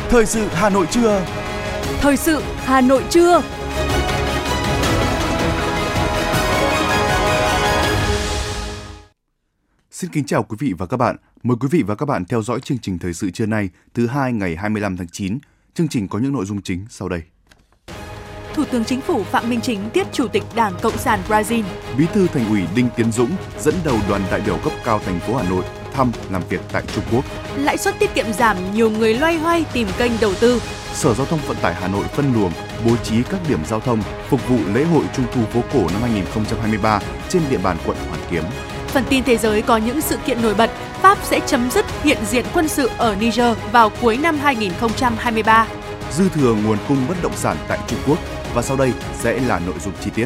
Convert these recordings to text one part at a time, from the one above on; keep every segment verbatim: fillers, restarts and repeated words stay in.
Thời sự Hà Nội trưa. Thời sự Hà Nội trưa. Xin kính chào quý vị và các bạn. Mời quý vị và các bạn theo dõi chương trình Thời sự trưa nay, thứ hai ngày hai mươi lăm tháng chín. Chương trình có những nội dung chính sau đây. Thủ tướng Chính phủ Phạm Minh Chính tiếp Chủ tịch Đảng Cộng sản Brazil. Bí thư Thành ủy Đinh Tiến Dũng dẫn đầu đoàn đại biểu cấp cao thành phố Hà Nội thăm làm việc tại Trung Quốc. Lãi suất tiết kiệm giảm, nhiều người loay hoay tìm kênh đầu tư. Sở Giao thông Vận tải Hà Nội phân luồng, bố trí các điểm giao thông phục vụ lễ hội Trung thu phố cổ năm hai không hai ba trên địa bàn quận Hoàn Kiếm. Phần tin thế giới có những sự kiện nổi bật. Pháp sẽ chấm dứt hiện diện quân sự ở Niger vào cuối năm hai không hai ba. Dư thừa nguồn cung bất động sản tại Trung Quốc. Và sau đây sẽ là nội dung chi tiết.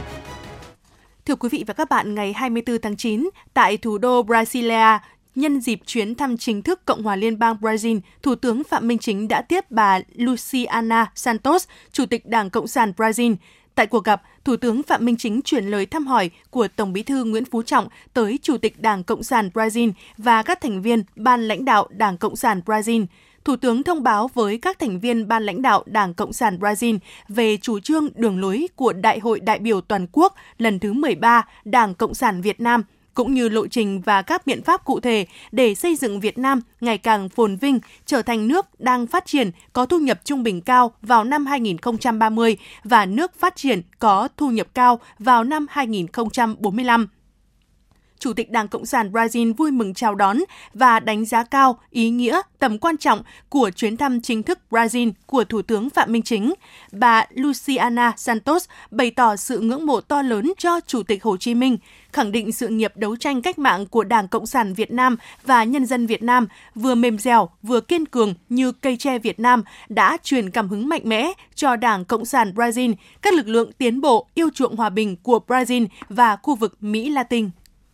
Thưa quý vị và các bạn, ngày hai mươi tư tháng chín, tại thủ đô Brasilia, nhân dịp chuyến thăm chính thức Cộng hòa Liên bang Brazil, Thủ tướng Phạm Minh Chính đã tiếp bà Luciana Santos, Chủ tịch Đảng Cộng sản Brazil. Tại cuộc gặp, Thủ tướng Phạm Minh Chính chuyển lời thăm hỏi của Tổng Bí thư Nguyễn Phú Trọng tới Chủ tịch Đảng Cộng sản Brazil và các thành viên Ban lãnh đạo Đảng Cộng sản Brazil. Thủ tướng thông báo với các thành viên Ban lãnh đạo Đảng Cộng sản Brazil về chủ trương đường lối của Đại hội đại biểu toàn quốc lần thứ mười ba Đảng Cộng sản Việt Nam, cũng như lộ trình và các biện pháp cụ thể để xây dựng Việt Nam ngày càng phồn vinh, trở thành nước đang phát triển có thu nhập trung bình cao vào năm hai không ba mươi và nước phát triển có thu nhập cao vào năm hai không bốn lăm. Chủ tịch Đảng Cộng sản Brazil vui mừng chào đón và đánh giá cao ý nghĩa, tầm quan trọng của chuyến thăm chính thức Brazil của Thủ tướng Phạm Minh Chính. Bà Luciana Santos bày tỏ sự ngưỡng mộ to lớn cho Chủ tịch Hồ Chí Minh, khẳng định sự nghiệp đấu tranh cách mạng của Đảng Cộng sản Việt Nam và nhân dân Việt Nam vừa mềm dẻo, vừa kiên cường như cây tre Việt Nam đã truyền cảm hứng mạnh mẽ cho Đảng Cộng sản Brazil, các lực lượng tiến bộ yêu chuộng hòa bình của Brazil và khu vực Mỹ Latin.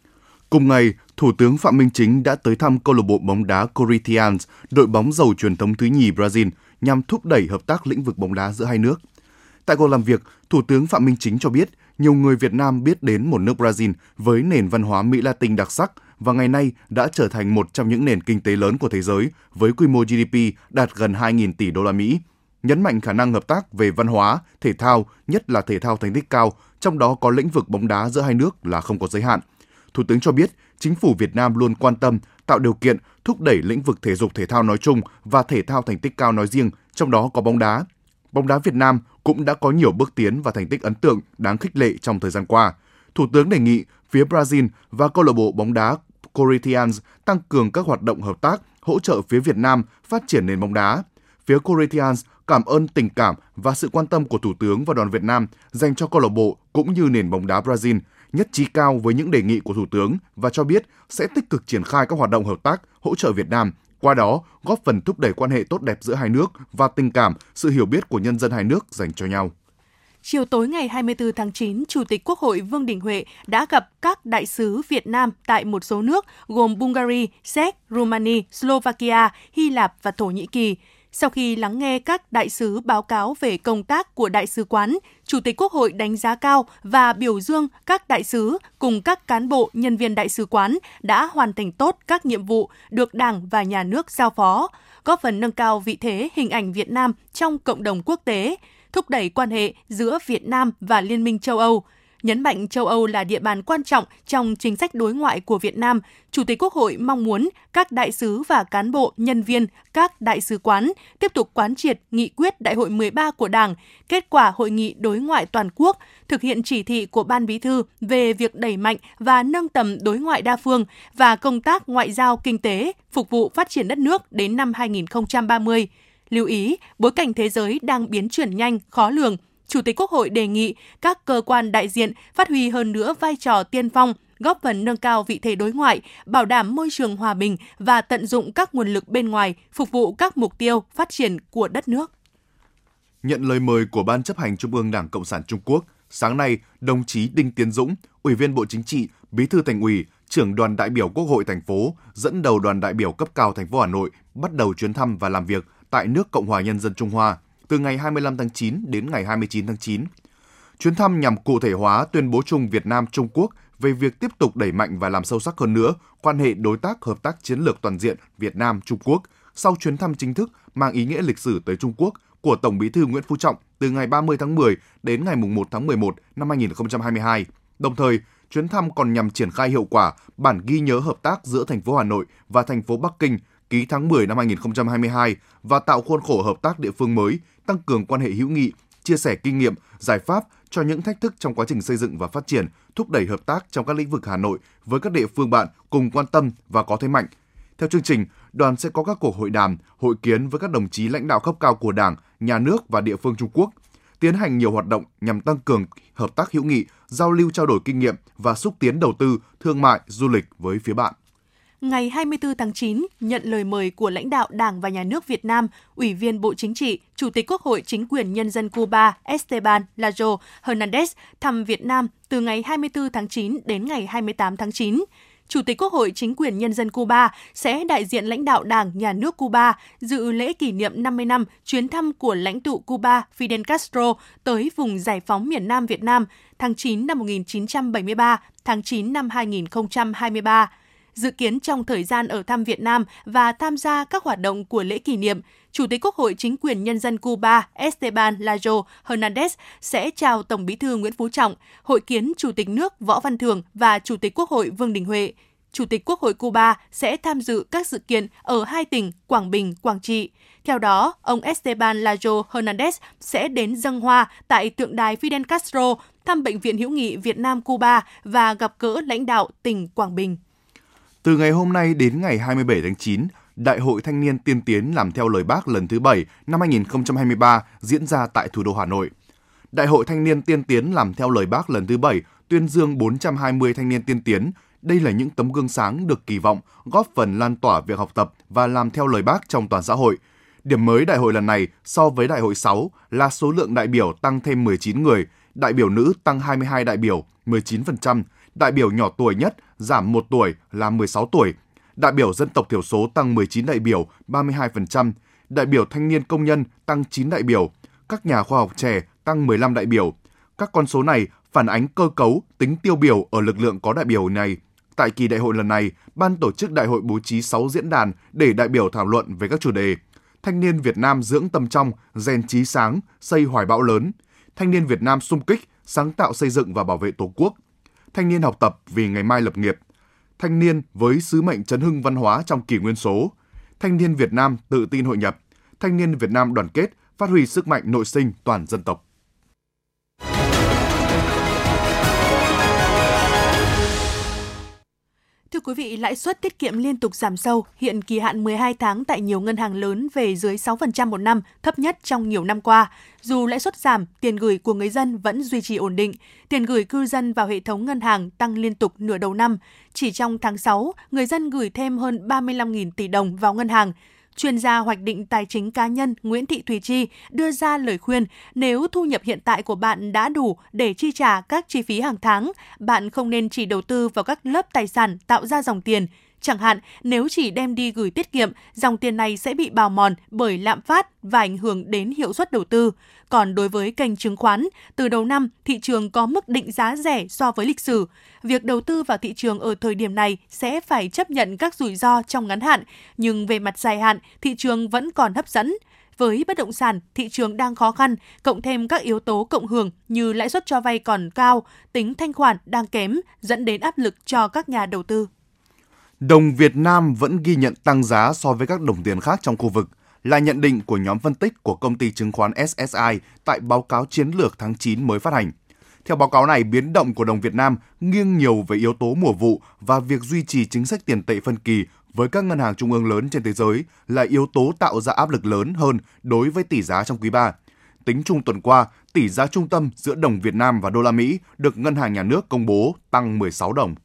Cùng ngày, Thủ tướng Phạm Minh Chính đã tới thăm câu lạc bộ bóng đá Corinthians, đội bóng giàu truyền thống thứ nhì Brazil, nhằm thúc đẩy hợp tác lĩnh vực bóng đá giữa hai nước. Tại cuộc làm việc, Thủ tướng Phạm Minh Chính cho biết nhiều người Việt Nam biết đến một nước Brazil với nền văn hóa Mỹ Latin đặc sắc và ngày nay đã trở thành một trong những nền kinh tế lớn của thế giới với quy mô giê đê pê đạt gần hai nghìn tỷ đô la Mỹ. Nhấn mạnh khả năng hợp tác về văn hóa, thể thao, nhất là thể thao thành tích cao, trong đó có lĩnh vực bóng đá giữa hai nước là không có giới hạn. Thủ tướng cho biết, chính phủ Việt Nam luôn quan tâm, tạo điều kiện, thúc đẩy lĩnh vực thể dục thể thao nói chung và thể thao thành tích cao nói riêng, trong đó có bóng đá. Bóng đá Việt Nam cũng đã có nhiều bước tiến và thành tích ấn tượng đáng khích lệ trong thời gian qua. Thủ tướng đề nghị phía Brazil và câu lạc bộ bóng đá Corinthians tăng cường các hoạt động hợp tác, hỗ trợ phía Việt Nam phát triển nền bóng đá. Phía Corinthians cảm ơn tình cảm và sự quan tâm của Thủ tướng và đoàn Việt Nam dành cho câu lạc bộ cũng như nền bóng đá Brazil, nhất trí cao với những đề nghị của Thủ tướng và cho biết sẽ tích cực triển khai các hoạt động hợp tác, hỗ trợ Việt Nam, qua đó góp phần thúc đẩy quan hệ tốt đẹp giữa hai nước và tình cảm, sự hiểu biết của nhân dân hai nước dành cho nhau. Chiều tối ngày hai mươi tư tháng chín, Chủ tịch Quốc hội Vương Đình Huệ đã gặp các đại sứ Việt Nam tại một số nước gồm Bulgaria, Séc, Romania, Slovakia, Hy Lạp và Thổ Nhĩ Kỳ. Sau khi lắng nghe các đại sứ báo cáo về công tác của đại sứ quán, Chủ tịch Quốc hội đánh giá cao và biểu dương các đại sứ cùng các cán bộ nhân viên đại sứ quán đã hoàn thành tốt các nhiệm vụ được Đảng và Nhà nước giao phó, góp phần nâng cao vị thế hình ảnh Việt Nam trong cộng đồng quốc tế, thúc đẩy quan hệ giữa Việt Nam và Liên minh châu Âu. Nhấn mạnh châu Âu là địa bàn quan trọng trong chính sách đối ngoại của Việt Nam, Chủ tịch Quốc hội mong muốn các đại sứ và cán bộ, nhân viên, các đại sứ quán tiếp tục quán triệt nghị quyết Đại hội mười ba của Đảng, kết quả Hội nghị đối ngoại toàn quốc, thực hiện chỉ thị của Ban Bí thư về việc đẩy mạnh và nâng tầm đối ngoại đa phương và công tác ngoại giao kinh tế, phục vụ phát triển đất nước đến năm hai không ba mươi. Lưu ý, bối cảnh thế giới đang biến chuyển nhanh, khó lường, Chủ tịch Quốc hội đề nghị các cơ quan đại diện phát huy hơn nữa vai trò tiên phong, góp phần nâng cao vị thế đối ngoại, bảo đảm môi trường hòa bình và tận dụng các nguồn lực bên ngoài phục vụ các mục tiêu phát triển của đất nước. Nhận lời mời của Ban chấp hành Trung ương Đảng Cộng sản Trung Quốc, sáng nay, đồng chí Đinh Tiến Dũng, Ủy viên Bộ Chính trị, Bí thư Thành ủy, trưởng đoàn đại biểu Quốc hội thành phố, dẫn đầu đoàn đại biểu cấp cao thành phố Hà Nội bắt đầu chuyến thăm và làm việc tại nước Cộng hòa Nhân dân Trung Hoa từ ngày hai mươi lăm tháng chín đến ngày hai mươi chín tháng chín. Chuyến thăm nhằm cụ thể hóa tuyên bố chung Việt Nam-Trung Quốc về việc tiếp tục đẩy mạnh và làm sâu sắc hơn nữa quan hệ đối tác hợp tác chiến lược toàn diện Việt Nam-Trung Quốc sau chuyến thăm chính thức mang ý nghĩa lịch sử tới Trung Quốc của Tổng Bí thư Nguyễn Phú Trọng từ ngày ba mươi tháng mười đến ngày mùng một tháng mười một năm hai nghìn không trăm hai mươi hai. Đồng thời, chuyến thăm còn nhằm triển khai hiệu quả bản ghi nhớ hợp tác giữa thành phố Hà Nội và thành phố Bắc Kinh ký tháng mười năm hai nghìn không trăm hai mươi hai và tạo khuôn khổ hợp tác địa phương mới, tăng cường quan hệ hữu nghị, chia sẻ kinh nghiệm, giải pháp cho những thách thức trong quá trình xây dựng và phát triển, thúc đẩy hợp tác trong các lĩnh vực Hà Nội với các địa phương bạn cùng quan tâm và có thế mạnh. Theo chương trình, đoàn sẽ có các cuộc hội đàm, hội kiến với các đồng chí lãnh đạo cấp cao của Đảng, Nhà nước và địa phương Trung Quốc, tiến hành nhiều hoạt động nhằm tăng cường hợp tác hữu nghị, giao lưu trao đổi kinh nghiệm và xúc tiến đầu tư, thương mại, du lịch với phía bạn. Ngày hai mươi tư tháng chín, nhận lời mời của lãnh đạo Đảng và Nhà nước Việt Nam, Ủy viên Bộ Chính trị, Chủ tịch Quốc hội Chính quyền Nhân dân Cuba Esteban Lazo Hernandez thăm Việt Nam từ ngày hai mươi tư tháng chín đến ngày hai mươi tám tháng chín. Chủ tịch Quốc hội Chính quyền Nhân dân Cuba sẽ đại diện lãnh đạo Đảng, Nhà nước Cuba dự lễ kỷ niệm năm mươi năm chuyến thăm của lãnh tụ Cuba Fidel Castro tới vùng giải phóng miền Nam Việt Nam tháng chín năm một nghìn chín trăm bảy mươi ba, tháng chín năm hai nghìn không trăm hai mươi ba. Dự kiến trong thời gian ở thăm Việt Nam và tham gia các hoạt động của lễ kỷ niệm, Chủ tịch Quốc hội Chính quyền Nhân dân Cuba Esteban Lazo Hernandez sẽ chào Tổng Bí thư Nguyễn Phú Trọng, hội kiến Chủ tịch nước Võ Văn Thưởng và Chủ tịch Quốc hội Vương Đình Huệ. Chủ tịch Quốc hội Cuba sẽ tham dự các sự kiện ở hai tỉnh Quảng Bình, Quảng Trị. Theo đó, ông Esteban Lazo Hernandez sẽ đến dâng hoa tại tượng đài Fidel Castro, thăm Bệnh viện Hữu nghị Việt Nam-Cuba và gặp gỡ lãnh đạo tỉnh Quảng Bình. Từ ngày hôm nay đến ngày hai mươi bảy tháng chín, Đại hội Thanh niên tiên tiến làm theo lời Bác lần thứ bảy năm hai nghìn không trăm hai mươi ba diễn ra tại thủ đô Hà Nội. Đại hội Thanh niên tiên tiến làm theo lời Bác lần thứ bảy tuyên dương bốn trăm hai mươi thanh niên tiên tiến. Đây là những tấm gương sáng được kỳ vọng góp phần lan tỏa việc học tập và làm theo lời Bác trong toàn xã hội. Điểm mới đại hội lần này so với đại hội sáu là số lượng đại biểu tăng thêm mười chín người, đại biểu nữ tăng hai mươi hai đại biểu, mười chín phần trăm, đại biểu nhỏ tuổi nhất giảm một tuổi là mười sáu tuổi, đại biểu dân tộc thiểu số tăng mười chín đại biểu, ba mươi hai phần trăm, đại biểu thanh niên công nhân tăng chín đại biểu, các nhà khoa học trẻ tăng mười lăm đại biểu. Các con số này phản ánh cơ cấu, tính tiêu biểu ở lực lượng có đại biểu này. Tại kỳ đại hội lần này, ban tổ chức đại hội bố trí sáu diễn đàn để đại biểu thảo luận về các chủ đề: Thanh niên Việt Nam dưỡng tâm trong, rèn trí sáng, xây hoài bão lớn; Thanh niên Việt Nam xung kích, sáng tạo xây dựng và bảo vệ Tổ quốc; Thanh niên học tập vì ngày mai lập nghiệp; Thanh niên với sứ mệnh chấn hưng văn hóa trong kỷ nguyên số; Thanh niên Việt Nam tự tin hội nhập; Thanh niên Việt Nam đoàn kết, phát huy sức mạnh nội sinh toàn dân tộc. Thưa quý vị, lãi suất tiết kiệm liên tục giảm sâu, hiện kỳ hạn mười hai tháng tại nhiều ngân hàng lớn về dưới sáu phần trăm một năm, thấp nhất trong nhiều năm qua. Dù lãi suất giảm, tiền gửi của người dân vẫn duy trì ổn định. Tiền gửi cư dân vào hệ thống ngân hàng tăng liên tục nửa đầu năm. Chỉ trong tháng sáu, người dân gửi thêm hơn ba mươi lăm nghìn tỷ đồng vào ngân hàng. Chuyên gia hoạch định tài chính cá nhân Nguyễn Thị Thùy Chi đưa ra lời khuyên nếu thu nhập hiện tại của bạn đã đủ để chi trả các chi phí hàng tháng, bạn không nên chỉ đầu tư vào các lớp tài sản tạo ra dòng tiền. Chẳng hạn, nếu chỉ đem đi gửi tiết kiệm, dòng tiền này sẽ bị bào mòn bởi lạm phát và ảnh hưởng đến hiệu suất đầu tư. Còn đối với kênh chứng khoán, từ đầu năm, thị trường có mức định giá rẻ so với lịch sử. Việc đầu tư vào thị trường ở thời điểm này sẽ phải chấp nhận các rủi ro trong ngắn hạn, nhưng về mặt dài hạn, thị trường vẫn còn hấp dẫn. Với bất động sản, thị trường đang khó khăn, cộng thêm các yếu tố cộng hưởng như lãi suất cho vay còn cao, tính thanh khoản đang kém, dẫn đến áp lực cho các nhà đầu tư. Đồng Việt Nam vẫn ghi nhận tăng giá so với các đồng tiền khác trong khu vực, là nhận định của nhóm phân tích của công ty chứng khoán ét ét i tại báo cáo chiến lược tháng chín mới phát hành. Theo báo cáo này, biến động của đồng Việt Nam nghiêng nhiều về yếu tố mùa vụ và việc duy trì chính sách tiền tệ phân kỳ với các ngân hàng trung ương lớn trên thế giới là yếu tố tạo ra áp lực lớn hơn đối với tỷ giá trong quý ba. Tính chung tuần qua, tỷ giá trung tâm giữa đồng Việt Nam và đô la Mỹ được Ngân hàng Nhà nước công bố tăng mười sáu đồng.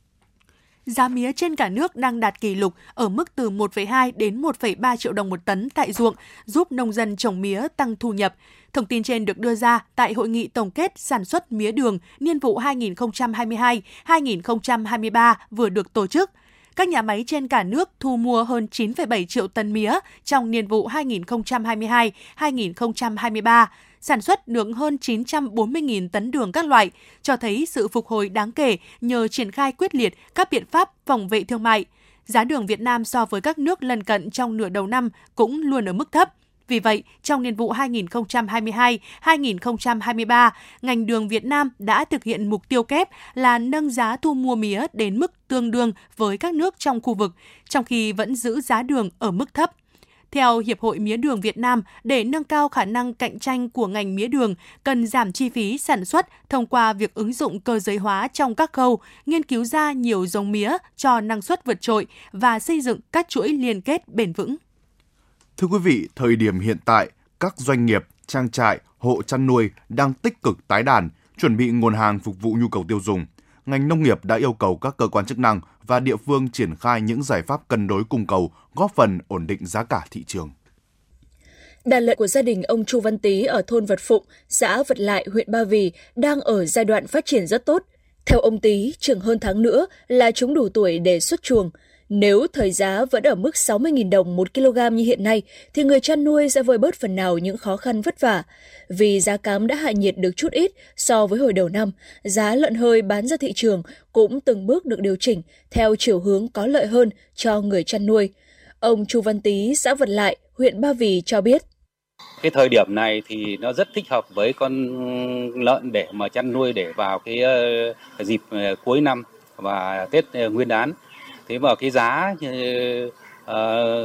Giá mía trên cả nước đang đạt kỷ lục ở mức từ một phẩy hai đến một phẩy ba triệu đồng một tấn tại ruộng, giúp nông dân trồng mía tăng thu nhập. Thông tin trên được đưa ra tại Hội nghị tổng kết sản xuất mía đường niên vụ hai nghìn không trăm hai mươi hai hai nghìn không trăm hai mươi ba vừa được tổ chức. Các nhà máy trên cả nước thu mua hơn chín phẩy bảy triệu tấn mía trong niên vụ hai nghìn không trăm hai mươi hai hai nghìn không trăm hai mươi ba, sản xuất được hơn chín trăm bốn mươi nghìn tấn đường các loại, cho thấy sự phục hồi đáng kể nhờ triển khai quyết liệt các biện pháp phòng vệ thương mại. Giá đường Việt Nam so với các nước lân cận trong nửa đầu năm cũng luôn ở mức thấp. Vì vậy, trong niên vụ hai nghìn không trăm hai mươi hai hai nghìn không trăm hai mươi ba, ngành đường Việt Nam đã thực hiện mục tiêu kép là nâng giá thu mua mía đến mức tương đương với các nước trong khu vực, trong khi vẫn giữ giá đường ở mức thấp. Theo Hiệp hội Mía đường Việt Nam, để nâng cao khả năng cạnh tranh của ngành mía đường, cần giảm chi phí sản xuất thông qua việc ứng dụng cơ giới hóa trong các khâu, nghiên cứu ra nhiều giống mía cho năng suất vượt trội và xây dựng các chuỗi liên kết bền vững. Thưa quý vị, thời điểm hiện tại, các doanh nghiệp, trang trại, hộ chăn nuôi đang tích cực tái đàn, chuẩn bị nguồn hàng phục vụ nhu cầu tiêu dùng. Ngành nông nghiệp đã yêu cầu các cơ quan chức năng và địa phương triển khai những giải pháp cân đối cung cầu, góp phần ổn định giá cả thị trường. Đàn lợn của gia đình ông Chu Văn Tý ở thôn Vật Phụng, xã Vật Lại, huyện Ba Vì đang ở giai đoạn phát triển rất tốt. Theo ông Tý, chừng hơn tháng nữa là chúng đủ tuổi để xuất chuồng. Nếu thời giá vẫn ở mức sáu mươi nghìn đồng một kg như hiện nay, thì người chăn nuôi sẽ vơi bớt phần nào những khó khăn vất vả. Vì giá cám đã hạ nhiệt được chút ít so với hồi đầu năm, giá lợn hơi bán ra thị trường cũng từng bước được điều chỉnh theo chiều hướng có lợi hơn cho người chăn nuôi. Ông Chu Văn Tý, xã Vật Lại, huyện Ba Vì cho biết. Cái thời điểm này thì nó rất thích hợp với con lợn để mà chăn nuôi để vào cái dịp cuối năm và Tết Nguyên đán. Thế mà cái giá uh,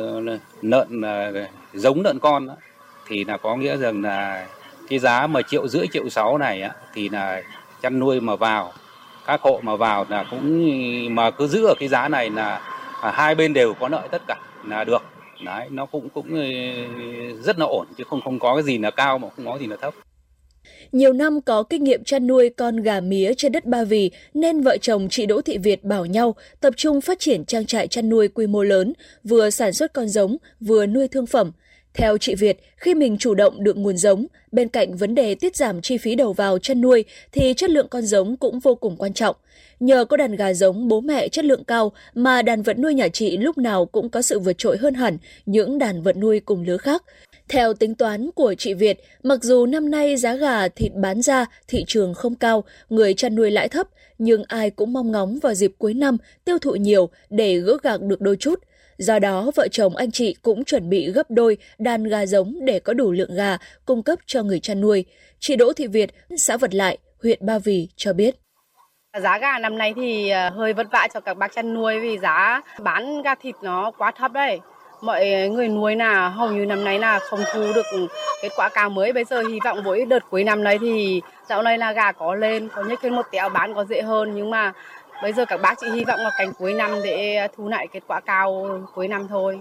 lợn uh, giống lợn con đó, thì là có nghĩa rằng là cái giá mà triệu rưỡi triệu sáu này á, thì là chăn nuôi mà vào, các hộ mà vào là cũng mà cứ giữ ở cái giá này là à, hai bên đều có lợi tất cả là được. Đấy, nó cũng cũng rất là ổn, chứ không không có cái gì là cao mà không có gì là thấp. Nhiều năm có kinh nghiệm chăn nuôi con gà mía trên đất Ba Vì nên vợ chồng chị Đỗ Thị Việt bảo nhau tập trung phát triển trang trại chăn nuôi quy mô lớn, vừa sản xuất con giống, vừa nuôi thương phẩm. Theo chị Việt, khi mình chủ động được nguồn giống, bên cạnh vấn đề tiết giảm chi phí đầu vào chăn nuôi thì chất lượng con giống cũng vô cùng quan trọng. Nhờ có đàn gà giống bố mẹ chất lượng cao mà đàn vật nuôi nhà chị lúc nào cũng có sự vượt trội hơn hẳn những đàn vật nuôi cùng lứa khác. Theo tính toán của chị Việt, mặc dù năm nay giá gà thịt bán ra thị trường không cao, người chăn nuôi lãi thấp, nhưng ai cũng mong ngóng vào dịp cuối năm tiêu thụ nhiều để gỡ gạc được đôi chút. Do đó, vợ chồng anh chị cũng chuẩn bị gấp đôi đàn gà giống để có đủ lượng gà cung cấp cho người chăn nuôi. Chị Đỗ Thị Việt, xã Vật Lại, huyện Ba Vì cho biết. Giá gà năm nay thì hơi vất vả cho các bác chăn nuôi vì giá bán gà thịt nó quá thấp đấy. Mọi người nuôi là hầu như năm nay là không thu được kết quả cao mới. Bây giờ hy vọng với đợt cuối năm này thì dạo này là gà có lên, có nhích lên một tẹo bán có dễ hơn. Nhưng mà bây giờ các bác chỉ hy vọng vào cảnh cuối năm để thu lại kết quả cao cuối năm thôi.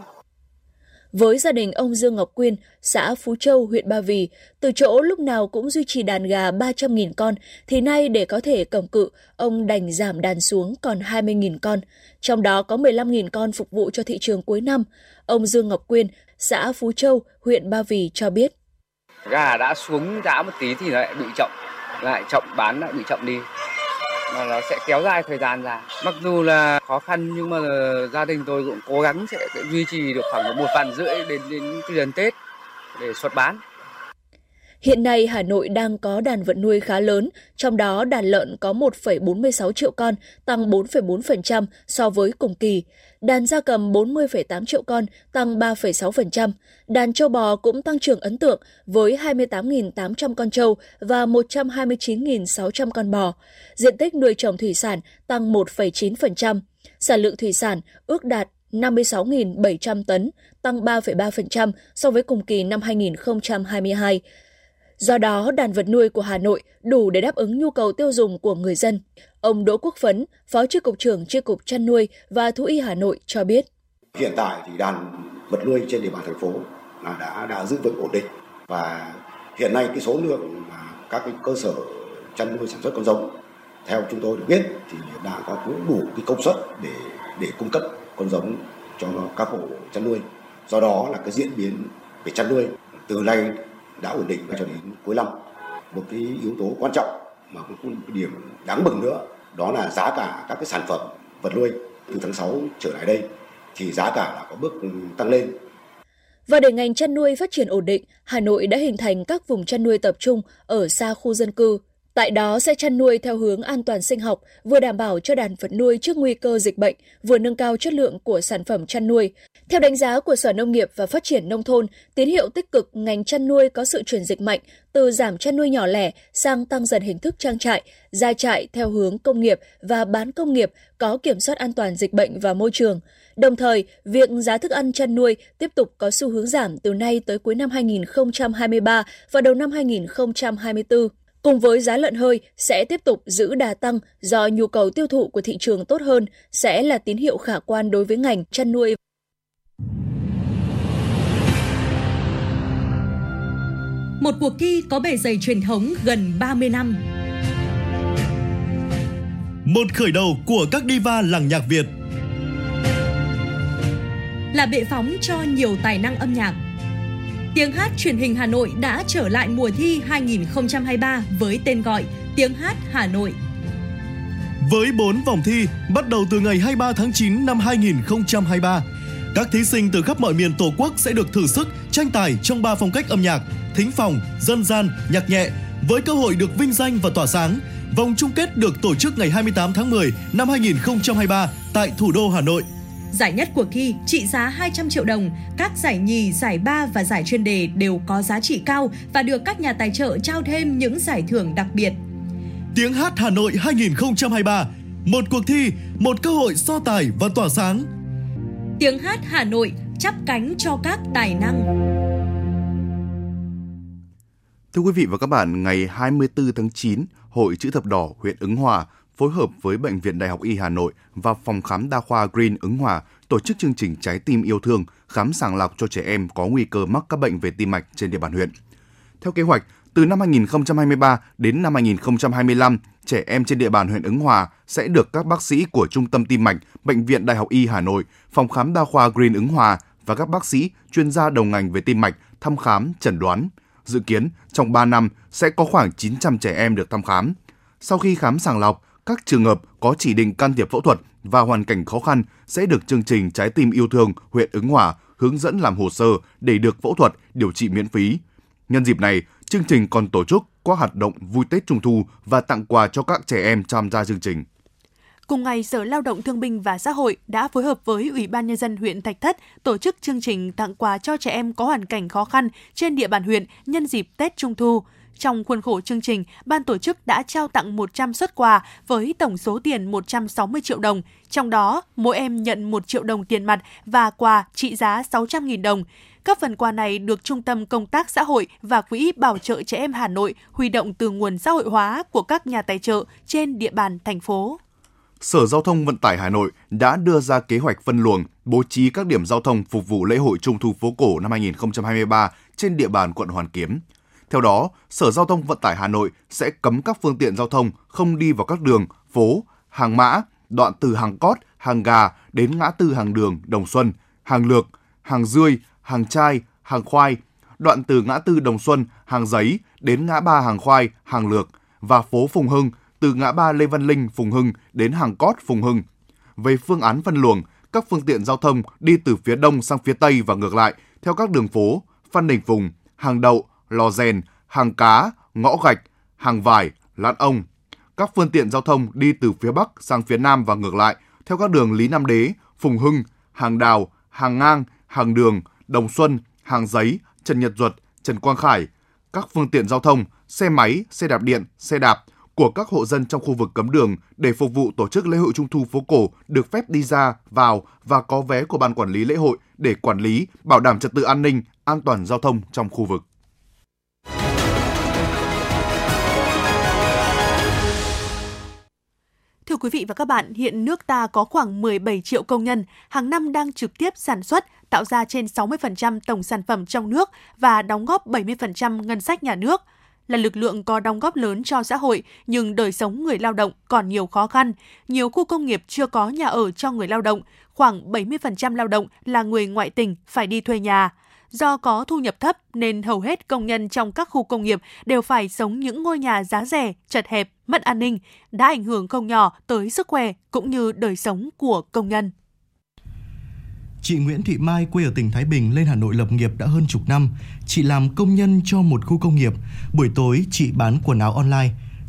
Với gia đình ông Dương Ngọc Quyên, xã Phú Châu, huyện Ba Vì, từ chỗ lúc nào cũng duy trì đàn gà ba trăm nghìn con, thì nay để có thể cầm cự, ông đành giảm đàn xuống còn hai mươi nghìn con. Trong đó có mười lăm nghìn con phục vụ cho thị trường cuối năm. Ông Dương Ngọc Quyên, xã Phú Châu, huyện Ba Vì cho biết. Gà đã xuống giá một tí thì lại bị chậm, lại chậm bán lại bị chậm đi. Mà nó sẽ kéo dài thời gian ra. Mặc dù là khó khăn nhưng mà gia đình tôi cũng cố gắng sẽ duy trì được khoảng một vạn rưỡi đến đến gần Tết để xuất bán. Hiện nay Hà Nội đang có đàn vật nuôi khá lớn, trong đó đàn lợn có một phẩy bốn mươi sáu triệu con, tăng bốn phẩy bốn phần trăm so với cùng kỳ. Đàn gia cầm bốn mươi phẩy tám triệu con, tăng ba phẩy sáu phần trăm. Đàn trâu bò cũng tăng trưởng ấn tượng với hai mươi tám nghìn tám trăm con trâu và một trăm hai mươi chín nghìn sáu trăm con bò. Diện tích nuôi trồng thủy sản tăng một phẩy chín phần trăm. Sản lượng thủy sản ước đạt năm mươi sáu nghìn bảy trăm tấn, tăng ba phẩy ba phần trăm so với cùng kỳ năm hai nghìn không trăm hai mươi hai. Do đó, đàn vật nuôi của Hà Nội đủ để đáp ứng nhu cầu tiêu dùng của người dân. Ông Đỗ Quốc Phấn, Phó Chi cục trưởng Chi cục Chăn nuôi và Thú y Hà Nội cho biết. Hiện tại thì đàn vật nuôi trên địa bàn thành phố là đã đã giữ vững ổn định và hiện nay cái số lượng các cái cơ sở chăn nuôi sản xuất con giống theo chúng tôi được biết thì đã có đủ cái công suất để để cung cấp con giống cho các hộ chăn nuôi. Do đó là cái diễn biến về chăn nuôi từ nay đã ổn định cho đến cuối năm. Một cái yếu tố quan trọng mà cũng một điểm đáng mừng nữa đó là giá cả các cái sản phẩm vật nuôi từ tháng sáu trở lại đây thì giá cả là có bước tăng lên. Và để ngành chăn nuôi phát triển ổn định, Hà Nội đã hình thành các vùng chăn nuôi tập trung ở xa khu dân cư. Tại đó sẽ chăn nuôi theo hướng an toàn sinh học, vừa đảm bảo cho đàn vật nuôi trước nguy cơ dịch bệnh, vừa nâng cao chất lượng của sản phẩm chăn nuôi. Theo đánh giá của Sở Nông nghiệp và Phát triển Nông thôn, tín hiệu tích cực ngành chăn nuôi có sự chuyển dịch mạnh từ giảm chăn nuôi nhỏ lẻ sang tăng dần hình thức trang trại, gia trại theo hướng công nghiệp và bán công nghiệp có kiểm soát an toàn dịch bệnh và môi trường. Đồng thời, việc giá thức ăn chăn nuôi tiếp tục có xu hướng giảm từ nay tới cuối năm hai nghìn không trăm hai mươi ba và đầu năm hai nghìn không trăm hai mươi tư. Cùng với giá lợn hơi sẽ tiếp tục giữ đà tăng do nhu cầu tiêu thụ của thị trường tốt hơn sẽ là tín hiệu khả quan đối với ngành chăn nuôi. Một cuộc thi có bề dày truyền thống gần ba mươi năm. Một khởi đầu của các diva làng nhạc Việt. Là bệ phóng cho nhiều tài năng âm nhạc. Tiếng hát truyền hình Hà Nội đã trở lại mùa thi hai nghìn không trăm hai mươi ba với tên gọi Tiếng hát Hà Nội. Với bốn vòng thi, bắt đầu từ ngày hai mươi ba tháng chín năm hai nghìn không trăm hai mươi ba, các thí sinh từ khắp mọi miền Tổ quốc sẽ được thử sức tranh tài trong ba phong cách âm nhạc: thính phòng, dân gian, nhạc nhẹ, với cơ hội được vinh danh và tỏa sáng. Vòng chung kết được tổ chức ngày hai mươi tám tháng mười năm hai nghìn không trăm hai mươi ba tại thủ đô Hà Nội. Giải nhất cuộc thi trị giá hai trăm triệu đồng, các giải nhì, giải ba và giải chuyên đề đều có giá trị cao và được các nhà tài trợ trao thêm những giải thưởng đặc biệt. Tiếng hát Hà Nội hai nghìn không trăm hai mươi ba, một cuộc thi, một cơ hội so tài và tỏa sáng. Tiếng hát Hà Nội chắp cánh cho các tài năng. Thưa quý vị và các bạn, ngày hai mươi tư tháng chín, Hội Chữ Thập Đỏ huyện Ứng Hòa phối hợp với Bệnh viện Đại học Y Hà Nội và Phòng khám đa khoa Green Ứng Hòa tổ chức chương trình Trái tim yêu thương khám sàng lọc cho trẻ em có nguy cơ mắc các bệnh về tim mạch trên địa bàn huyện. Theo kế hoạch, từ năm hai nghìn không trăm hai mươi ba đến năm hai nghìn không trăm hai mươi lăm, trẻ em trên địa bàn huyện Ứng Hòa sẽ được các bác sĩ của Trung tâm Tim mạch, Bệnh viện Đại học Y Hà Nội, Phòng khám đa khoa Green Ứng Hòa và các bác sĩ chuyên gia đầu ngành về tim mạch thăm khám, chẩn đoán. Dự kiến, trong ba năm sẽ có khoảng chín trăm trẻ em được thăm khám. Sau khi khám sàng lọc, các trường hợp có chỉ định can thiệp phẫu thuật và hoàn cảnh khó khăn sẽ được chương trình Trái tim yêu thương huyện Ứng Hòa hướng dẫn làm hồ sơ để được phẫu thuật, điều trị miễn phí. Nhân dịp này, chương trình còn tổ chức các hoạt động vui Tết Trung thu và tặng quà cho các trẻ em tham gia chương trình. Cùng ngày, Sở Lao động Thương binh và Xã hội đã phối hợp với Ủy ban Nhân dân huyện Thạch Thất tổ chức chương trình tặng quà cho trẻ em có hoàn cảnh khó khăn trên địa bàn huyện nhân dịp Tết Trung thu. Trong khuôn khổ chương trình, ban tổ chức đã trao tặng một trăm suất quà với tổng số tiền một trăm sáu mươi triệu đồng, trong đó mỗi em nhận một triệu đồng tiền mặt và quà trị giá sáu trăm nghìn đồng. Các phần quà này được Trung tâm Công tác Xã hội và Quỹ Bảo trợ Trẻ Em Hà Nội huy động từ nguồn xã hội hóa của các nhà tài trợ trên địa bàn thành phố. Sở Giao thông Vận tải Hà Nội đã đưa ra kế hoạch phân luồng, bố trí các điểm giao thông phục vụ lễ hội Trung thu phố cổ năm hai nghìn không trăm hai mươi ba trên địa bàn quận Hoàn Kiếm. Theo đó, Sở Giao thông Vận tải Hà Nội sẽ cấm các phương tiện giao thông không đi vào các đường, phố, Hàng Mã, đoạn từ Hàng Cót, Hàng Gà đến ngã tư Hàng Đường, Đồng Xuân, Hàng Lược, Hàng Dươi, Hàng Trai, Hàng Khoai, đoạn từ ngã tư Đồng Xuân, Hàng Giấy đến ngã ba Hàng Khoai, Hàng Lược và phố Phùng Hưng từ ngã ba Lê Văn Linh, Phùng Hưng đến Hàng Cót, Phùng Hưng. Về phương án phân luồng, các phương tiện giao thông đi từ phía đông sang phía tây và ngược lại theo các đường phố Phan Đình Phùng, Hàng Đậu, Lò Rèn, Hàng Cá, Ngõ Gạch, Hàng Vải, Lạn Ông. Các phương tiện giao thông đi từ phía bắc sang phía nam và ngược lại theo các đường Lý Nam Đế, Phùng Hưng, Hàng Đào, Hàng Ngang, Hàng Đường, Đồng Xuân, Hàng Giấy, Trần Nhật Duật, Trần Quang Khải. Các phương tiện giao thông, xe máy, xe đạp điện, xe đạp của các hộ dân trong khu vực cấm đường để phục vụ tổ chức lễ hội Trung thu phố cổ được phép đi ra, vào và có vé của ban quản lý lễ hội để quản lý, bảo đảm trật tự an ninh, an toàn giao thông trong khu vực. Thưa quý vị và các bạn, hiện nước ta có khoảng mười bảy triệu công nhân, hàng năm đang trực tiếp sản xuất, tạo ra trên sáu mươi phần trăm tổng sản phẩm trong nước và đóng góp bảy mươi phần trăm ngân sách nhà nước. Là lực lượng có đóng góp lớn cho xã hội, nhưng đời sống người lao động còn nhiều khó khăn. Nhiều khu công nghiệp chưa có nhà ở cho người lao động, khoảng bảy mươi phần trăm lao động là người ngoại tỉnh phải đi thuê nhà. Do có thu nhập thấp nên hầu hết công nhân trong các khu công nghiệp đều phải sống những ngôi nhà giá rẻ, chật hẹp, mất an ninh, đã ảnh hưởng không nhỏ tới sức khỏe cũng như đời sống của công nhân. Chị Nguyễn Thị Mai quê ở tỉnh Thái Bình lên Hà Nội lập nghiệp đã hơn chục năm. Chị làm công nhân cho một khu công nghiệp. Buổi tối chị bán quần áo online.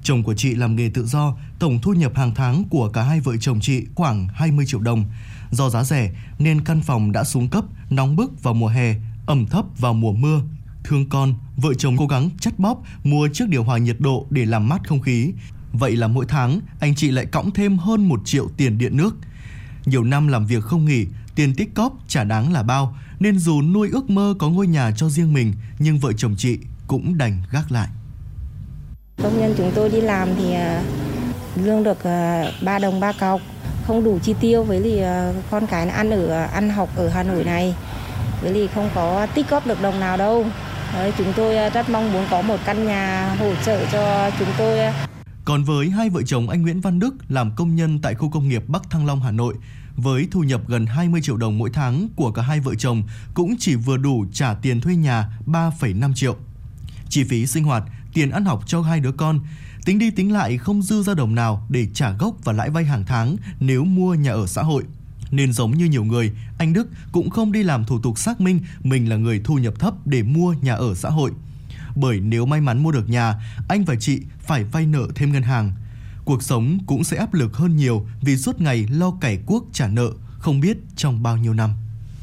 Chồng của chị làm nghề tự do, tổng thu nhập hàng tháng của cả hai vợ chồng chị khoảng hai mươi triệu đồng. Do giá rẻ nên căn phòng đã xuống cấp, nóng bức vào mùa hè, ẩm thấp vào mùa mưa. Thương con, vợ chồng cố gắng chắt bóp mua chiếc điều hòa nhiệt độ để làm mát không khí. Vậy là mỗi tháng anh chị lại cõng thêm hơn một triệu tiền điện nước. Nhiều năm làm việc không nghỉ, tiền tích cóp chả đáng là bao, nên dù nuôi ước mơ có ngôi nhà cho riêng mình, nhưng vợ chồng chị cũng đành gác lại. Công nhân chúng tôi đi làm thì lương được ba đồng ba cọc, không đủ chi tiêu với lì con cái ăn ở ăn học ở Hà Nội này, với lì không có tích góp được đồng nào đâu. Đấy, chúng tôi rất mong muốn có một căn nhà hỗ trợ cho chúng tôi. Còn với hai vợ chồng anh Nguyễn Văn Đức làm công nhân tại khu công nghiệp Bắc Thăng Long, Hà Nội, với thu nhập gần hai mươi triệu đồng mỗi tháng của cả hai vợ chồng cũng chỉ vừa đủ trả tiền thuê nhà ba phẩy năm triệu. Chi phí sinh hoạt, tiền ăn học cho hai đứa con, tính đi tính lại không dư ra đồng nào để trả gốc và lãi vay hàng tháng nếu mua nhà ở xã hội. Nên giống như nhiều người, anh Đức cũng không đi làm thủ tục xác minh mình là người thu nhập thấp để mua nhà ở xã hội. Bởi nếu may mắn mua được nhà, anh và chị phải vay nợ thêm ngân hàng. Cuộc sống cũng sẽ áp lực hơn nhiều vì suốt ngày lo cày cuốc trả nợ, không biết trong bao nhiêu năm.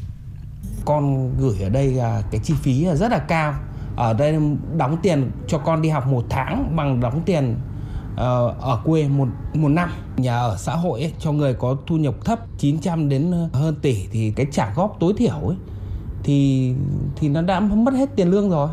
Con gửi ở đây cái chi phí rất là cao. Ở đây đóng tiền cho con đi học một tháng bằng đóng tiền ở quê một, một năm. Nhà ở xã hội ấy, cho người có thu nhập thấp chín trăm đến hơn tỷ thì cái trả góp tối thiểu ấy, thì, thì nó đã mất hết tiền lương rồi.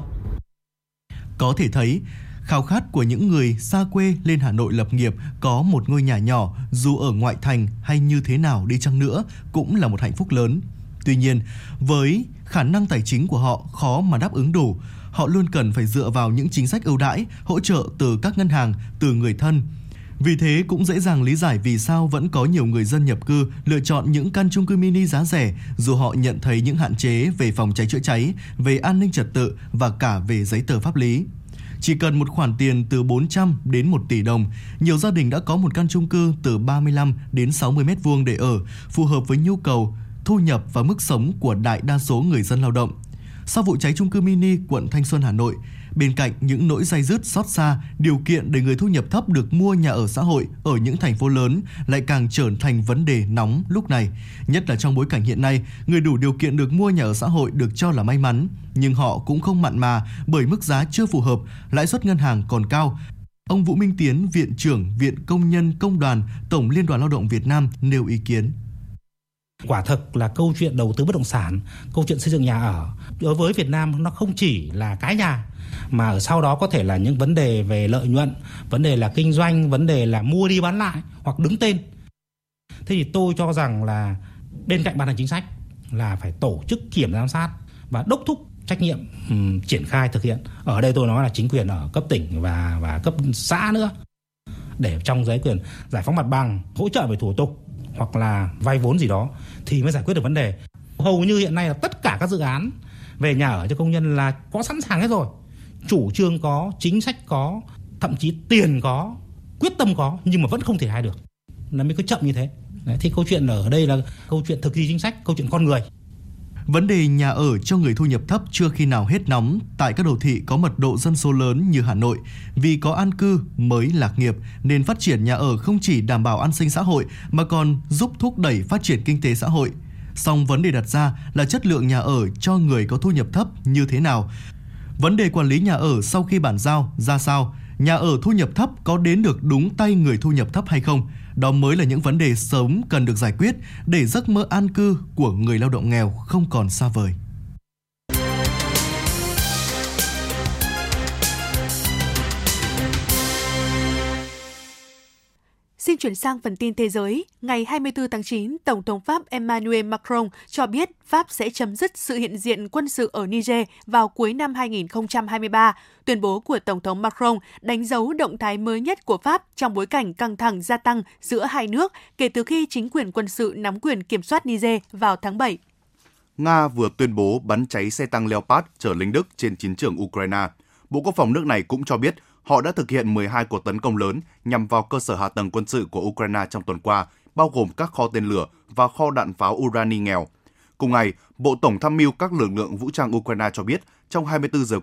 Có thể thấy, khao khát của những người xa quê lên Hà Nội lập nghiệp có một ngôi nhà nhỏ dù ở ngoại thành hay như thế nào đi chăng nữa cũng là một hạnh phúc lớn. Tuy nhiên, với khả năng tài chính của họ khó mà đáp ứng đủ, họ luôn cần phải dựa vào những chính sách ưu đãi, hỗ trợ từ các ngân hàng, từ người thân. Vì thế cũng dễ dàng lý giải vì sao vẫn có nhiều người dân nhập cư lựa chọn những căn chung cư mini giá rẻ dù họ nhận thấy những hạn chế về phòng cháy chữa cháy, về an ninh trật tự và cả về giấy tờ pháp lý. Chỉ cần một khoản tiền từ bốn trăm đến một tỷ đồng, nhiều gia đình đã có một căn chung cư từ ba mươi lăm đến sáu mươi mét vuông để ở, phù hợp với nhu cầu, thu nhập và mức sống của đại đa số người dân lao động. Sau vụ cháy chung cư mini quận Thanh Xuân, Hà Nội, bên cạnh những nỗi day dứt xót xa, điều kiện để người thu nhập thấp được mua nhà ở xã hội ở những thành phố lớn lại càng trở thành vấn đề nóng lúc này. Nhất là trong bối cảnh hiện nay, người đủ điều kiện được mua nhà ở xã hội được cho là may mắn, nhưng họ cũng không mặn mà bởi mức giá chưa phù hợp, lãi suất ngân hàng còn cao. Ông Vũ Minh Tiến, Viện trưởng Viện Công nhân Công đoàn, Tổng Liên đoàn Lao động Việt Nam nêu ý kiến. Quả thực là câu chuyện đầu tư bất động sản, câu chuyện xây dựng nhà ở đối với Việt Nam nó không chỉ là cái nhà, mà ở sau đó có thể là những vấn đề về lợi nhuận, vấn đề là kinh doanh, vấn đề là mua đi bán lại hoặc đứng tên. Thế thì tôi cho rằng là bên cạnh ban hành chính sách là phải tổ chức kiểm giám sát và đốc thúc trách nhiệm um, triển khai thực hiện. Ở đây tôi nói là chính quyền ở cấp tỉnh và, và cấp xã nữa, để trong giấy quyền giải phóng mặt bằng, hỗ trợ về thủ tục hoặc là vay vốn gì đó thì mới giải quyết được vấn đề. Hầu như hiện nay là tất cả các dự án về nhà ở cho công nhân là có sẵn sàng hết rồi. Chủ trương có, chính sách có, thậm chí tiền có, quyết tâm có, nhưng mà vẫn không thể khai được. Nó mới cứ chậm như thế. Đấy, thì câu chuyện ở đây là câu chuyện thực thi chính sách, câu chuyện con người. Vấn đề nhà ở cho người thu nhập thấp chưa khi nào hết nóng tại các đô thị có mật độ dân số lớn như Hà Nội. Vì có an cư mới lạc nghiệp nên phát triển nhà ở không chỉ đảm bảo an sinh xã hội mà còn giúp thúc đẩy phát triển kinh tế xã hội. Song vấn đề đặt ra là chất lượng nhà ở cho người có thu nhập thấp như thế nào? Vấn đề quản lý nhà ở sau khi bàn giao ra sao? Nhà ở thu nhập thấp có đến được đúng tay người thu nhập thấp hay không? Đó mới là những vấn đề sớm cần được giải quyết để giấc mơ an cư của người lao động nghèo không còn xa vời. Xin chuyển sang phần tin thế giới. Ngày hai mươi tư tháng chín, Tổng thống Pháp Emmanuel Macron cho biết Pháp sẽ chấm dứt sự hiện diện quân sự ở Niger vào cuối năm hai nghìn không trăm hai mươi ba. Tuyên bố của Tổng thống Macron đánh dấu động thái mới nhất của Pháp trong bối cảnh căng thẳng gia tăng giữa hai nước kể từ khi chính quyền quân sự nắm quyền kiểm soát Niger vào tháng bảy. Nga vừa tuyên bố bắn cháy xe tăng Leopard chở lính Đức trên chiến trường Ukraine. Bộ Quốc phòng nước này cũng cho biết họ đã thực hiện mười hai cuộc tấn công lớn nhằm vào cơ sở hạ tầng quân sự của Ukraine trong tuần qua, bao gồm các kho tên lửa và kho đạn pháo urani nghèo. Cùng ngày, Bộ Tổng tham mưu các lực lượng vũ trang Ukraine cho biết trong hai mươi tư giờ qua,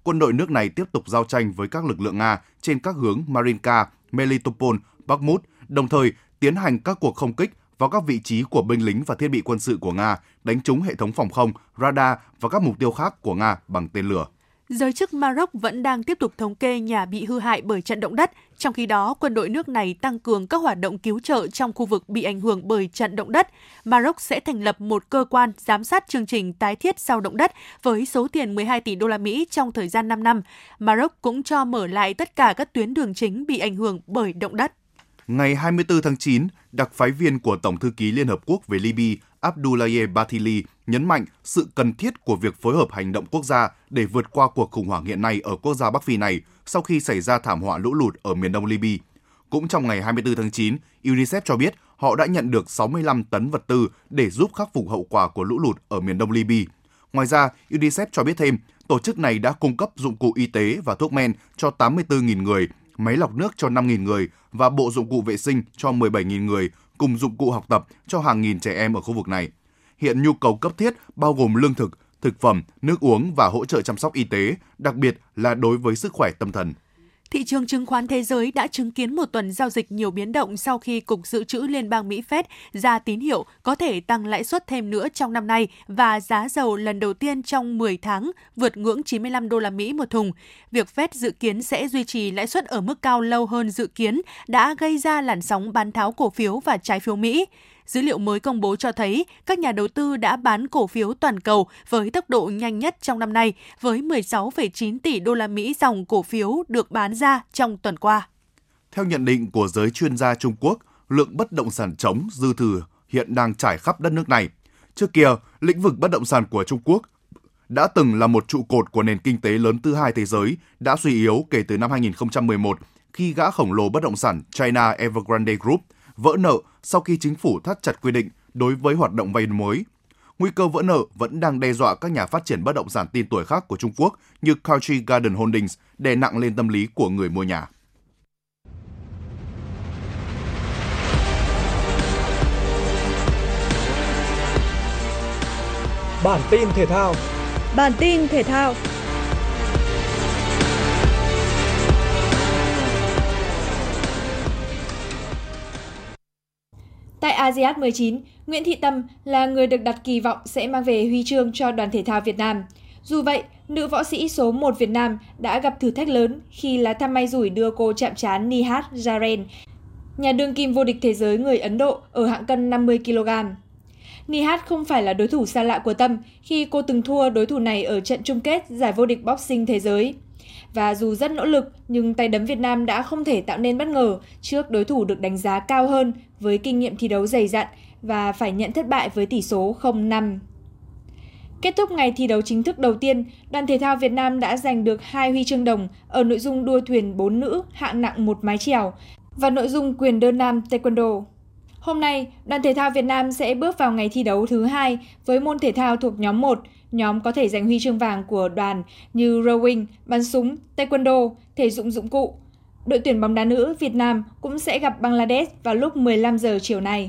quân đội nước này tiếp tục giao tranh với các lực lượng Nga trên các hướng Marinka, Melitopol, Bakhmut, đồng thời tiến hành các cuộc không kích vào các vị trí của binh lính và thiết bị quân sự của Nga, đánh trúng hệ thống phòng không, radar và các mục tiêu khác của Nga bằng tên lửa. Giới chức Maroc vẫn đang tiếp tục thống kê nhà bị hư hại bởi trận động đất, trong khi đó quân đội nước này tăng cường các hoạt động cứu trợ trong khu vực bị ảnh hưởng bởi trận động đất. Maroc sẽ thành lập một cơ quan giám sát chương trình tái thiết sau động đất với số tiền mười hai tỷ đô la Mỹ trong thời gian năm năm. Maroc cũng cho mở lại tất cả các tuyến đường chính bị ảnh hưởng bởi động đất. Ngày hai mươi tư tháng chín, đặc phái viên của Tổng thư ký Liên Hợp Quốc về Libya Abdoulaye Bathily nhấn mạnh sự cần thiết của việc phối hợp hành động quốc gia để vượt qua cuộc khủng hoảng hiện nay ở quốc gia Bắc Phi này sau khi xảy ra thảm họa lũ lụt ở miền đông Libya. Cũng trong ngày hai mươi tư tháng chín, UNICEF cho biết họ đã nhận được sáu mươi lăm tấn vật tư để giúp khắc phục hậu quả của lũ lụt ở miền đông Libya. Ngoài ra, UNICEF cho biết thêm, tổ chức này đã cung cấp dụng cụ y tế và thuốc men cho tám mươi tư nghìn người, máy lọc nước cho năm nghìn người và bộ dụng cụ vệ sinh cho mười bảy nghìn người, cùng dụng cụ học tập cho hàng nghìn trẻ em ở khu vực này. Hiện nhu cầu cấp thiết bao gồm lương thực, thực phẩm, nước uống và hỗ trợ chăm sóc y tế, đặc biệt là đối với sức khỏe tâm thần. Thị trường chứng khoán thế giới đã chứng kiến một tuần giao dịch nhiều biến động sau khi Cục Dự trữ Liên bang Mỹ Fed ra tín hiệu có thể tăng lãi suất thêm nữa trong năm nay và giá dầu lần đầu tiên trong mười tháng vượt ngưỡng chín mươi lăm đô la Mỹ một thùng. Việc Fed dự kiến sẽ duy trì lãi suất ở mức cao lâu hơn dự kiến đã gây ra làn sóng bán tháo cổ phiếu và trái phiếu Mỹ. Dữ liệu mới công bố cho thấy các nhà đầu tư đã bán cổ phiếu toàn cầu với tốc độ nhanh nhất trong năm nay, với mười sáu phẩy chín tỷ đô la Mỹ dòng cổ phiếu được bán ra trong tuần qua. Theo nhận định của giới chuyên gia Trung Quốc, lượng bất động sản trống dư thừa hiện đang trải khắp đất nước này. Trước kia, lĩnh vực bất động sản của Trung Quốc đã từng là một trụ cột của nền kinh tế lớn thứ hai thế giới, đã suy yếu kể từ năm hai nghìn không trăm mười một khi gã khổng lồ bất động sản China Evergrande Group vỡ nợ sau khi chính phủ thắt chặt quy định đối với hoạt động vay mới. Nguy cơ vỡ nợ vẫn đang đe dọa các nhà phát triển bất động sản tên tuổi khác của Trung Quốc như Country Garden Holdings, đè nặng lên tâm lý của người mua nhà. Bản tin thể thao. Bản tin thể thao. Tại a si át mười chín, Nguyễn Thị Tâm là người được đặt kỳ vọng sẽ mang về huy chương cho đoàn thể thao Việt Nam. Dù vậy, nữ võ sĩ số một Việt Nam đã gặp thử thách lớn khi lá thăm may rủi đưa cô chạm trán Nihat Jaren, nhà đương kim vô địch thế giới người Ấn Độ ở hạng cân năm mươi ki lô gam. Nihat không phải là đối thủ xa lạ của Tâm khi cô từng thua đối thủ này ở trận chung kết giải vô địch boxing thế giới. Và dù rất nỗ lực, nhưng tay đấm Việt Nam đã không thể tạo nên bất ngờ trước đối thủ được đánh giá cao hơn với kinh nghiệm thi đấu dày dặn và phải nhận thất bại với tỷ số không năm. Kết thúc ngày thi đấu chính thức đầu tiên, đoàn thể thao Việt Nam đã giành được hai huy chương đồng ở nội dung đua thuyền bốn nữ hạng nặng một mái chèo và nội dung quyền đơn nam taekwondo. Hôm nay, đoàn thể thao Việt Nam sẽ bước vào ngày thi đấu thứ hai với môn thể thao thuộc nhóm một, nhóm có thể giành huy chương vàng của đoàn như rowing, bắn súng, taekwondo, thể dụng dụng cụ. Đội tuyển bóng đá nữ Việt Nam cũng sẽ gặp Bangladesh vào lúc mười lăm giờ chiều nay.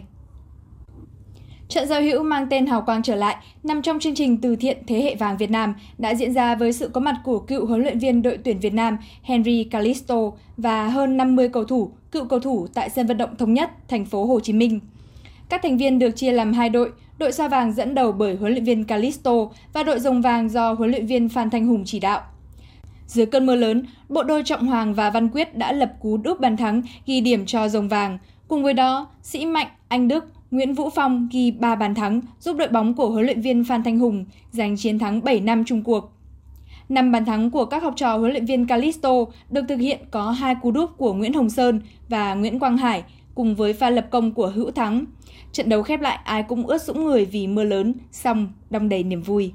Trận giao hữu mang tên Hào Quang trở lại nằm trong chương trình từ thiện Thế hệ vàng Việt Nam đã diễn ra với sự có mặt của cựu huấn luyện viên đội tuyển Việt Nam Henry Calisto và hơn năm mươi cầu thủ, cựu cầu thủ tại sân vận động Thống Nhất, thành phố Hồ Chí Minh. Các thành viên được chia làm hai đội, đội sao vàng dẫn đầu bởi huấn luyện viên Calisto và đội rồng vàng do huấn luyện viên Phan Thanh Hùng chỉ đạo. Dưới cơn mưa lớn, bộ đôi Trọng Hoàng và Văn Quyết đã lập cú đúp bàn thắng ghi điểm cho rồng vàng. Cùng với đó, Sĩ Mạnh, Anh Đức, Nguyễn Vũ Phong ghi ba bàn thắng giúp đội bóng của huấn luyện viên Phan Thanh Hùng giành chiến thắng bảy năm chung cuộc. Năm bàn thắng của các học trò huấn luyện viên Calisto được thực hiện có hai cú đúp của Nguyễn Hồng Sơn và Nguyễn Quang Hải cùng với pha lập công của Hữu Thắng. Trận đấu khép lại ai cũng ướt sũng người vì mưa lớn, song đong đầy niềm vui.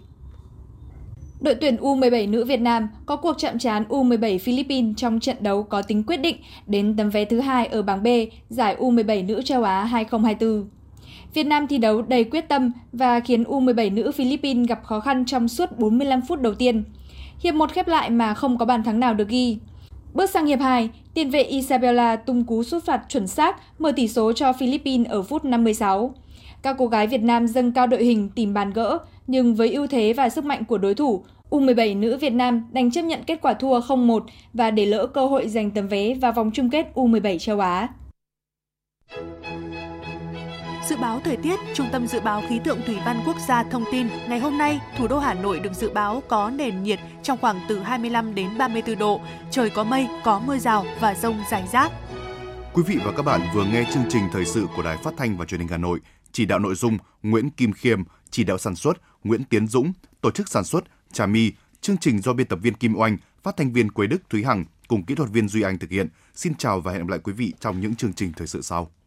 Đội tuyển U mười bảy nữ Việt Nam có cuộc chạm trán U mười bảy Philippines trong trận đấu có tính quyết định đến tấm vé thứ hai ở bảng B giải U mười bảy nữ châu Á hai không hai tư. Việt Nam thi đấu đầy quyết tâm và khiến U mười bảy nữ Philippines gặp khó khăn trong suốt bốn mươi lăm phút đầu tiên. Hiệp một khép lại mà không có bàn thắng nào được ghi. Bước sang hiệp hai, tiền vệ Isabella tung cú sút phạt chuẩn xác mở tỷ số cho Philippines ở phút năm mươi sáu. Các cô gái Việt Nam dâng cao đội hình tìm bàn gỡ, nhưng với ưu thế và sức mạnh của đối thủ, U mười bảy nữ Việt Nam đành chấp nhận kết quả thua không một và để lỡ cơ hội giành tấm vé vào vòng chung kết U mười bảy châu Á. Dự báo thời tiết, Trung tâm Dự báo Khí tượng Thủy văn Quốc gia thông tin ngày hôm nay, thủ đô Hà Nội được dự báo có nền nhiệt trong khoảng từ hai mươi lăm đến ba mươi tư độ, trời có mây, có mưa rào và dông rải rác. Quý vị và các bạn vừa nghe chương trình thời sự của Đài Phát thanh và Truyền hình Hà Nội, chỉ đạo nội dung Nguyễn Kim Khiêm, chỉ đạo sản xuất Nguyễn Tiến Dũng, tổ chức sản xuất Trà My, chương trình do biên tập viên Kim Oanh, phát thanh viên Quế Đức, Thúy Hằng cùng kỹ thuật viên Duy Anh thực hiện. Xin chào và hẹn gặp lại quý vị trong những chương trình thời sự sau.